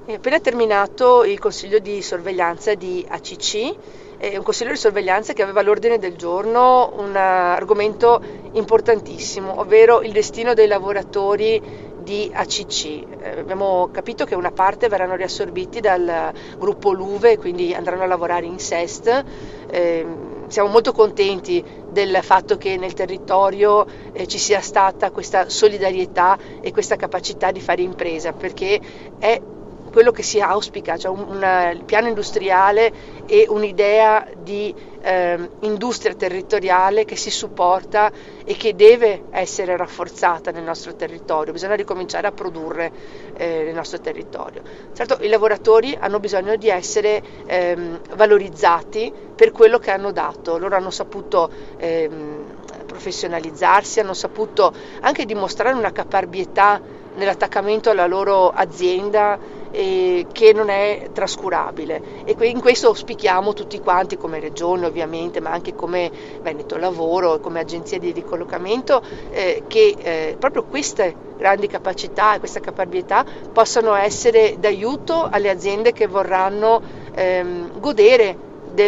È appena terminato il consiglio di sorveglianza di ACC, è un consiglio di sorveglianza che aveva all'ordine del giorno un argomento importantissimo, ovvero il destino dei lavoratori di ACC. Abbiamo capito che una parte verranno riassorbiti dal gruppo Luve, quindi andranno a lavorare in SEST. Siamo molto contenti del fatto che nel territorio ci sia stata questa solidarietà e questa capacità di fare impresa, perché è quello che si auspica, cioè il piano industriale e un'idea di industria territoriale che si supporta e che deve essere rafforzata nel nostro territorio. Bisogna ricominciare a produrre nel nostro territorio. Certo, i lavoratori hanno bisogno di essere valorizzati per quello che hanno dato. Loro hanno saputo professionalizzarsi, hanno saputo anche dimostrare una caparbietà nell'attaccamento alla loro azienda che non è trascurabile, e in questo auspichiamo tutti quanti come regione ovviamente, ma anche come Veneto Lavoro, come agenzia di ricollocamento, che proprio queste grandi capacità e questa caparbietà possano essere d'aiuto alle aziende che vorranno godere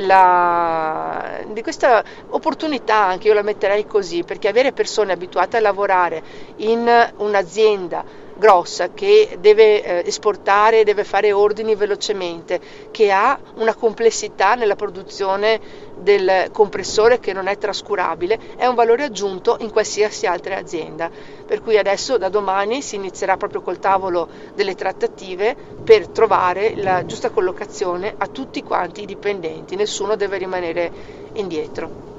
di questa opportunità, anche io la metterei così, perché avere persone abituate a lavorare in un'azienda grossa che deve esportare, deve fare ordini velocemente, che ha una complessità nella produzione del compressore che non è trascurabile, è un valore aggiunto in qualsiasi altra azienda. Per cui adesso da domani si inizierà proprio col tavolo delle trattative per trovare la giusta collocazione a tutti quanti i dipendenti, nessuno deve rimanere indietro.